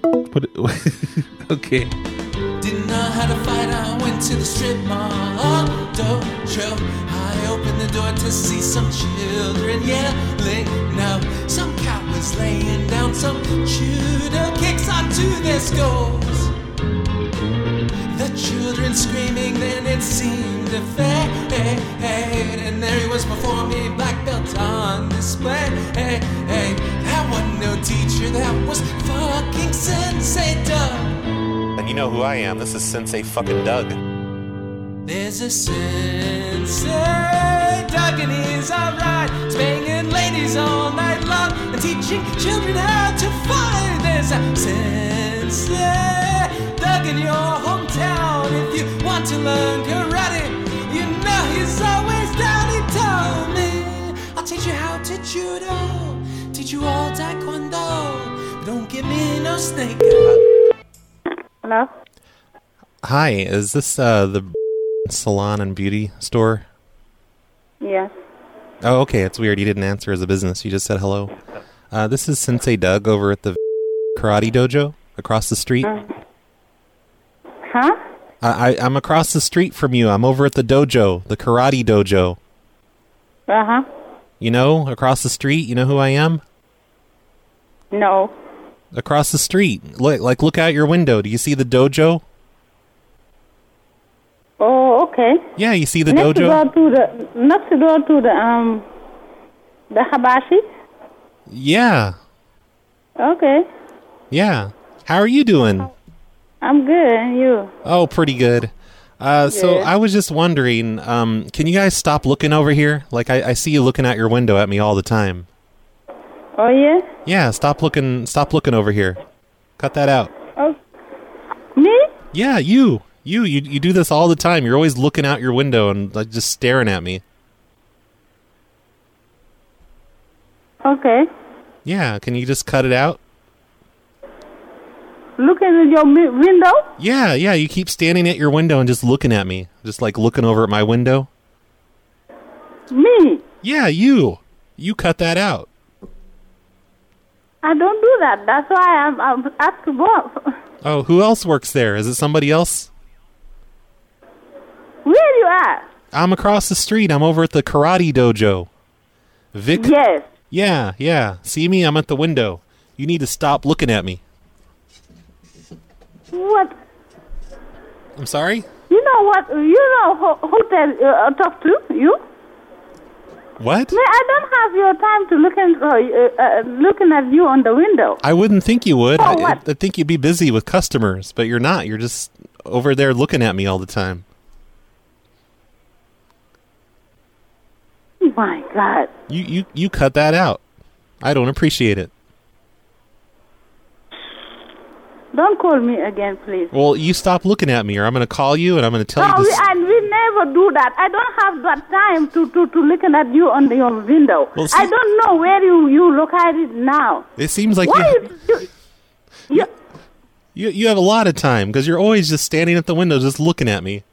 Okay. Didn't know how to fight, I went to the strip mall dojo. I opened the door to see some children yelling no. Some cat was laying down some judo kicks onto their skulls. The children screaming, then it seemed to fade. And there he was before me, black belt on display. That wasn't no teacher, that was fucking Sensei Doug. And you know who I am. This is Sensei fucking Doug. There's a Sensei Doug and he's alright, banging ladies all night long and teaching children how to fight. There's a Sensei Doug in your hometown. If you want to learn karate, you know he's always down. He told me, I'll teach you how to judo, teach you all taekwondo, but don't give me no snake. Hello? Hi, is this the salon and beauty store? Yes. Oh, okay, it's weird. You didn't answer as a business. You just said hello. This is Sensei Doug over at the karate dojo across the street. Huh? I'm across the street from you. I'm over at the dojo, the karate dojo. Uh-huh. You know, across the street, you know who I am? No. Across the street. Look out your window. Do you see the dojo? Oh, okay. Yeah, you see the next dojo? Next door to the Habashi? Yeah. Okay. Yeah. How are you doing? I'm good, and you? Oh, pretty good. So I was just wondering, can you guys stop looking over here? Like, I see you looking out your window at me all the time. Oh, yeah? Yeah, stop looking over here. Cut that out. Oh, me? Yeah, you do this all the time. You're always looking out your window and like just staring at me. Okay. Yeah, can you just cut it out? Looking at your window? Yeah, you keep standing at your window and just looking at me. Just like looking over at my window. Me? Yeah, you. You cut that out. I don't do that. That's why I'm asking what. Oh, who else works there? Is it somebody else? Where you at? I'm across the street. I'm over at the karate dojo. Vic? Yes. Yeah. See me? I'm at the window. You need to stop looking at me. What? I'm sorry? You know what? You know who talk to you? What? Man, I don't have your time to looking at you on the window. I wouldn't think you would. Oh, what? I think you'd be busy with customers, but you're not. You're just over there looking at me all the time. Oh my God. You cut that out. I don't appreciate it. Don't call me again, please. Well, you stop looking at me, or I'm going to call you, and I'm going to tell you this. And we never do that. I don't have that time to looking at you on your window. Well, see, I don't know where you look at it now. It seems like you have a lot of time, because you're always just standing at the window just looking at me.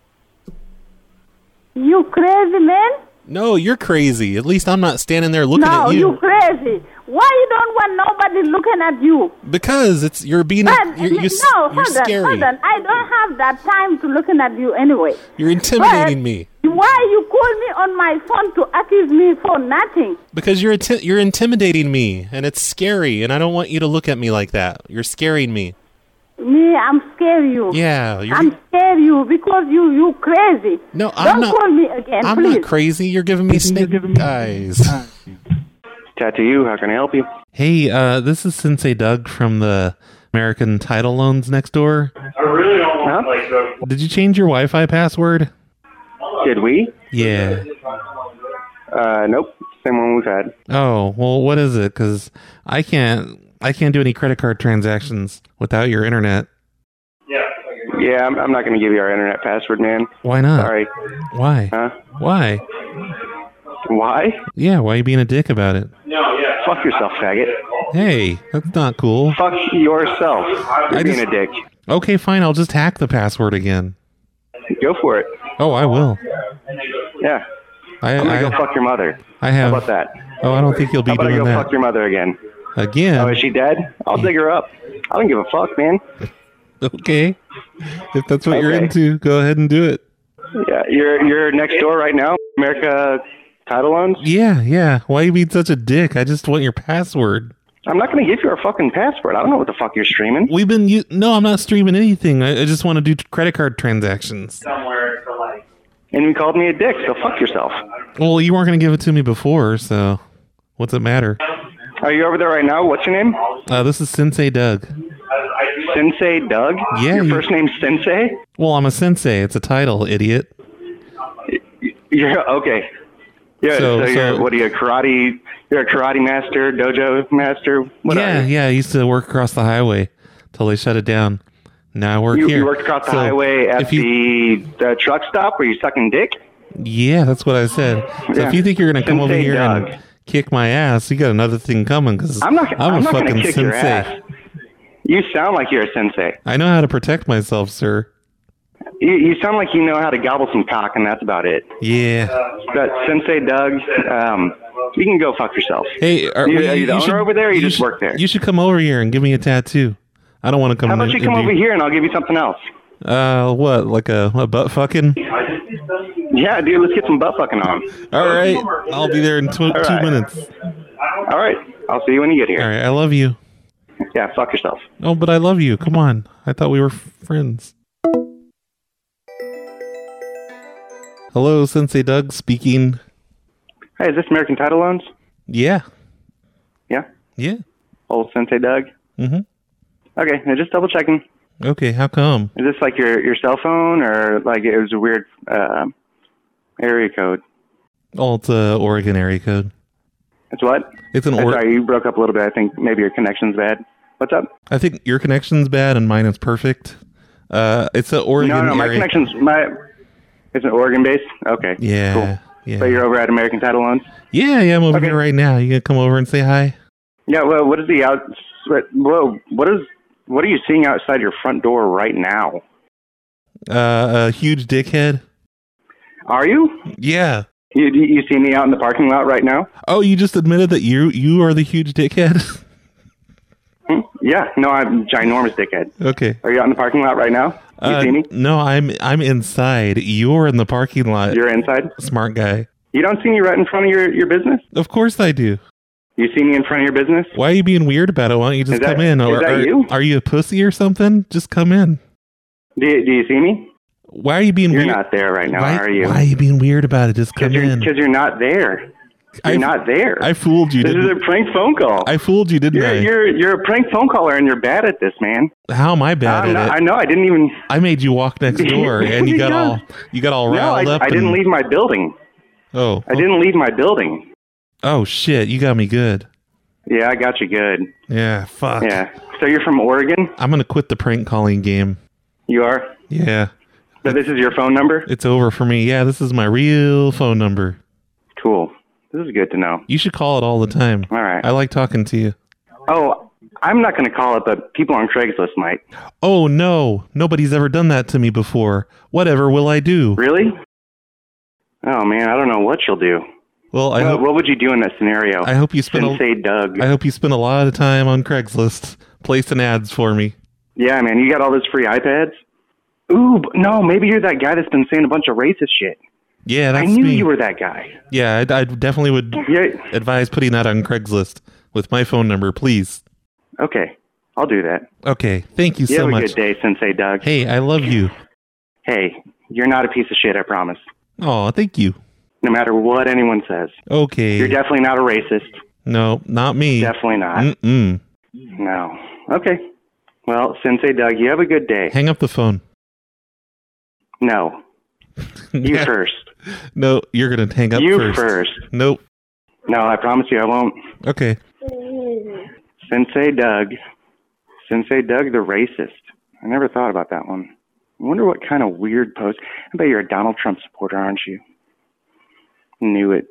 You crazy, man? No, you're crazy. At least I'm not standing there looking at you. No, you crazy. Why you don't want nobody looking at you? Because you're being you're scary. Hold on. I don't have that time to looking at you anyway. You're intimidating me. Why you call me on my phone to accuse me for nothing? Because you're intimidating me, and it's scary, and I don't want you to look at me like that. You're scaring me. Me, I'm scared you. Yeah, I'm scared you because you crazy. No, I'm not. Don't call me again, I'm please. not crazy. You're giving me snake eyes. Tattoo, how can I help you? Hey, this is Sensei Doug from the American Title Loans next door. I really don't want like the... Did you change your Wi-Fi password? Did we? Yeah. Nope. Same one we've had. Oh, well, what is it? Because I can't do any credit card transactions without your internet. Yeah, I'm not going to give you our internet password, man. Why not? Sorry. Why? Huh? Why? Why? Yeah, why are you being a dick about it? Fuck yourself, faggot. Hey, that's not cool. Fuck yourself. You're being a dick. Okay, fine, I'll just hack the password again. Go for it. Oh, I will. Yeah. I'm going to go fuck your mother. I have. How about that? Oh, I don't think you'll be How about doing I go that. fuck your mother again? Again. Oh, is she dead? I'll dig her up. I don't give a fuck, man. Okay. If that's what you're Okay. into, go ahead and do it. Yeah, you're next door right now, America Title Loans? Yeah. Why are you being such a dick? I just want your password. I'm not going to give you our fucking password. I don't know what the fuck you're streaming. No, I'm not streaming anything. I just want to do credit card transactions. Somewhere for life. And you called me a dick, so fuck yourself. Well, you weren't going to give it to me before, so what's it matter? Are you over there right now? What's your name? This is Sensei Doug. Sensei Doug? Yeah. Your first name's Sensei? Well, I'm a sensei. It's a title, idiot. You're okay. Yeah. So you're what are you, karate? You're a karate master, dojo master. What are you? Yeah. I used to work across the highway till they shut it down. Now I work here. You worked across the So highway at the truck stop where you sucking dick? Yeah, that's what I said. So Yeah. if you think you're gonna come over Sensei here Doug. and kick my ass, you got another thing coming because I'm not a going fucking to kick sensei. your ass. You sound like you're a sensei. I know how to protect myself, sir. You sound like you know how to gobble some cock, and that's about it. Yeah. But Sensei Doug, you can go fuck yourself. Hey, are you the owner over there, or you just work there? You should come over here and give me a tattoo. I don't want to come. How about you come over here and I'll give you something else? What? Like a butt fucking? Yeah, dude, let's get some butt fucking on. All right, I'll be there in 2 minutes. All right, I'll see you when you get here. All right, I love you. Yeah, fuck yourself. Oh, but I love you. Come on. I thought we were friends. Hello, Sensei Doug speaking. Hey, is this American Title Loans? Yeah. Yeah? Yeah. Old Sensei Doug? Mm-hmm. Okay, now just double checking. Okay, how come? Is this like your cell phone, or like it was a weird area code? Oh, it's a Oregon area code. It's what? It's an Sorry, you broke up a little bit. I think maybe your connection's bad. What's up? I think your connection's bad and mine is perfect. It's an Oregon No, my area. connection's it's an Oregon based. Okay. Yeah. Cool. Yeah. So you're over at American Title Loans? Yeah, I'm over here right now. You gonna come over and say hi? Yeah. Well, what is what are you seeing outside your front door right now? A huge dickhead. Are you? Yeah. You see me out in the parking lot right now? Oh, you just admitted that you are the huge dickhead? Yeah. No, I'm a ginormous dickhead. Okay. Are you out in the parking lot right now? You see me? No, I'm inside. You're in the parking lot. You're inside? Smart guy. You don't see me right in front of your business? Of course I do. You see me in front of your business? Why are you being weird about it? Why don't you just come in? Is that you? Are you a pussy or something? Just come in. Do you see me? Why are you being weird? You're not there right now, are you? Why are you being weird about it? Just come in. Because you're not there. You're not there. I fooled you. This is a prank phone call. I fooled you, didn't I? You're a prank phone caller, and you're bad at this, man. How am I bad at it? I know. I didn't even. I made you walk next door, and you got all riled up. I didn't leave my building. Oh. I didn't leave my building. Oh shit! You got me good. Yeah, I got you good. Yeah. Fuck. Yeah. So you're from Oregon? I'm gonna quit the prank calling game. You are? Yeah. So this is your phone number? It's over for me. Yeah, this is my real phone number. Cool. This is good to know. You should call it all the time. All right. I like talking to you. Oh, I'm not going to call it, but people on Craigslist might. Oh, no. Nobody's ever done that to me before. Whatever will I do? Really? Oh, man, I don't know what you'll do. Well, what would you do in that scenario? I hope you spend Sensei Doug. I hope you spend a lot of time on Craigslist placing ads for me. Yeah, man, you got all those free iPads? Ooh, no, maybe you're that guy that's been saying a bunch of racist shit. Yeah, that's I knew me. you were that guy. Yeah, I definitely would advise putting that on Craigslist with my phone number, please. Okay, I'll do that. Okay, thank you so have much. a good day, Sensei Doug. Hey, I love you. Hey, you're not a piece of shit, I promise. Oh, thank you. No matter what anyone says. Okay. You're definitely not a racist. No, not me. Definitely not. Mm-mm. No. Okay. Well, Sensei Doug, you have a good day. Hang up the phone. No. You first. No, you're going to hang up you first. first. Nope. No, I promise you I won't. Okay. Sensei Doug. Sensei Doug the racist. I never thought about that one. I wonder what kind of weird post. I bet you're a Donald Trump supporter, aren't you? Knew it.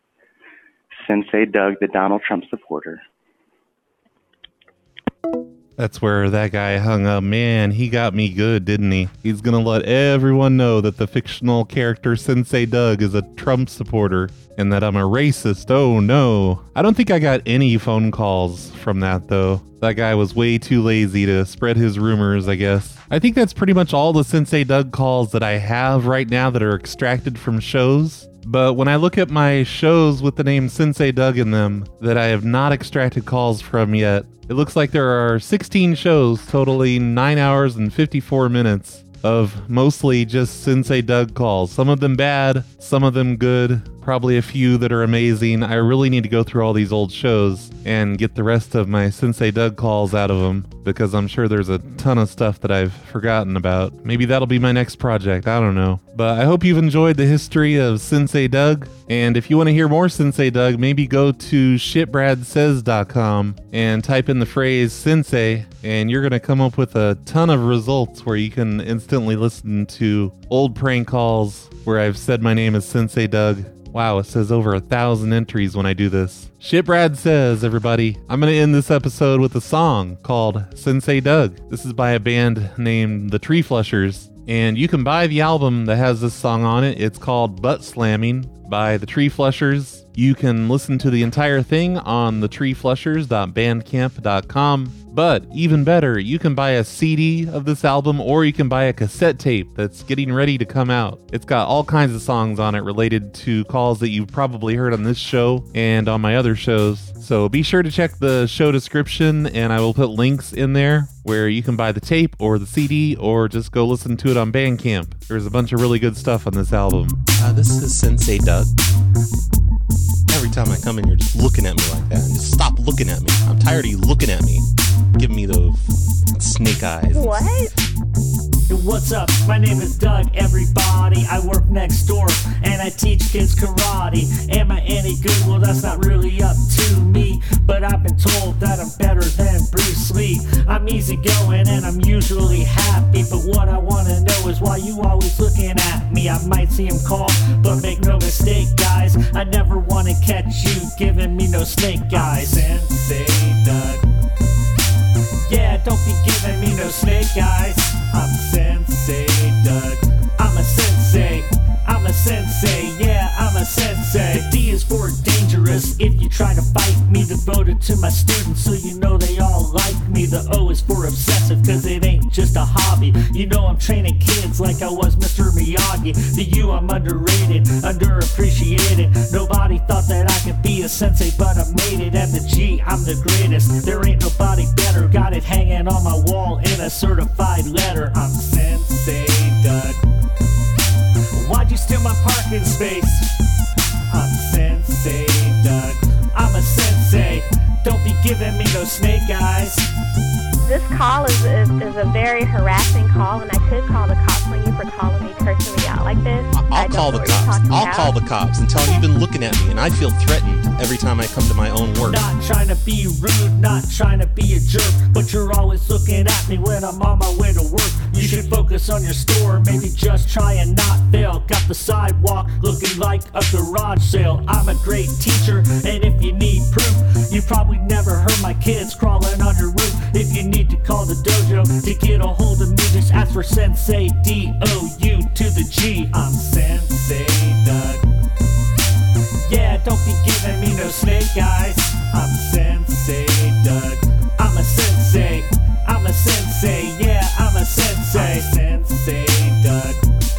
Sensei Doug, the Donald Trump supporter. That's where that guy hung up. Man, he got me good, didn't he? He's gonna let everyone know that the fictional character Sensei Doug is a Trump supporter and that I'm a racist. Oh no. I don't think I got any phone calls from that though. That guy was way too lazy to spread his rumors, I guess. I think that's pretty much all the Sensei Doug calls that I have right now that are extracted from shows. But when I look at my shows with the name Sensei Doug in them that I have not extracted calls from yet, it looks like there are 16 shows totaling 9 hours and 54 minutes of mostly just Sensei Doug calls. Some of them bad, some of them good, probably a few that are amazing. I really need to go through all these old shows and get the rest of my Sensei Doug calls out of them because I'm sure there's a ton of stuff that I've forgotten about. Maybe that'll be my next project, I don't know. But I hope you've enjoyed the history of Sensei Doug. And if you want to hear more Sensei Doug, maybe go to shitbradsays.com and type in the phrase Sensei, and you're going to come up with a ton of results where you can instantly listen to old prank calls where I've said my name is Sensei Doug. Wow, it says over 1,000 entries when I do this. Shitbrad Says, everybody. I'm going to end this episode with a song called Sensei Doug. This is by a band named The Tree Flushers, and you can buy the album that has this song on it. It's called Butt Slamming by The Tree Flushers. You can listen to the entire thing on thetreeflushers.bandcamp.com. But even better, you can buy a CD of this album or you can buy a cassette tape that's getting ready to come out. It's got all kinds of songs on it related to calls that you've probably heard on this show and on my other shows. So be sure to check the show description and I will put links in there where you can buy the tape or the CD or just go listen to it on Bandcamp. There's a bunch of really good stuff on this album. This is Sensei Doug. Every time I come in, you're just looking at me like that. And just stop looking at me. I'm tired of you looking at me. Giving me those snake eyes. What? What's up? My name is Doug, everybody. I work next door and I teach kids karate. Am I any good? Well, that's not really up to me. But I've been told that I'm better than Bruce Lee. I'm easygoing and I'm usually happy. But what I want to know is why you always looking at me. I might see him call, but make no mistake, guys. I never want to catch you giving me no snake eyes. Sensei Doug. Yeah, don't be giving me no snake eyes. I'm Sensei Doug. I'm a sensei. I'm a sensei. Yeah, I'm a sensei. The D is for dangerous. If you try to fight me, devoted to my students, so you know they all like me. The O is for obsessive, cause it ain't just a hobby. You know I'm training kids like I was Mr. Miyagi. The U, I'm underrated, underappreciated. Nobody thought that I could be a sensei, but I made it. And the G, I'm the greatest. There ain't nobody better. Got it hanging on my wall in a certified letter. I'm Sensei Doug. Why'd you steal my parking space? I'm Sensei Doug. I'm a sensei. Don't be giving me no snake eyes. This call is a very harassing call, and I could call the cops on you for calling me, cursing me out like this. I'll call the cops. I'll call the cops and tell them you've been looking at me, and I feel threatened every time I come to my own work. Not trying to be rude, not trying to be a jerk, but you're always looking at me when I'm on my way to work. You should focus on your store, maybe just try and not fail. Got the sidewalk looking like a garage sale. I'm a great teacher, and if you need proof, you probably never heard my kids crawling on your roof. If you need to call the dojo to get a hold of me, just ask for Sensei D-O-U to the G. I'm Sensei Doug. Yeah, don't be giving me no snake eyes. I'm Sensei Doug. I'm a sensei. I'm a sensei. Yeah, I'm a sensei. I'm Sensei Doug.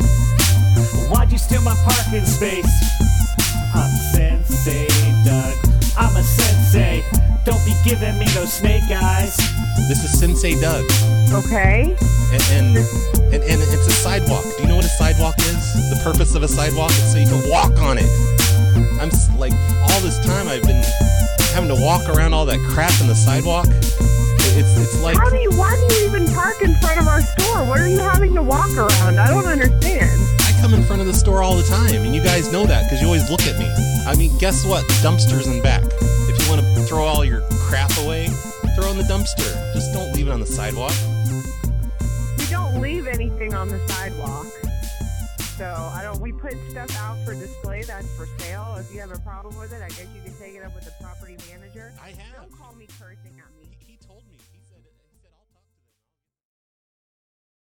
Why'd you steal my parking space? I'm Sensei Doug. I'm a sensei. Don't be giving me no snake eyes. This is Sensei Doug. Okay. And it's a sidewalk. Do you know what a sidewalk is? The purpose of a sidewalk is so you can walk on it. I'm like, all this time I've been having to walk around all that crap in the sidewalk. It's like... why do you even park in front of our store? What are you having to walk around? I don't understand. I come in front of the store all the time, and you guys know that because you always look at me. I mean, guess what? The dumpster's in back. If you want to throw all your crap away, throw in the dumpster. Just don't leave it on the sidewalk. We don't leave anything on the sidewalk. So we put stuff out for display that's for sale. If you have a problem with it, I guess you can take it up with the property manager. I have. Don't call me cursing at me. He told me.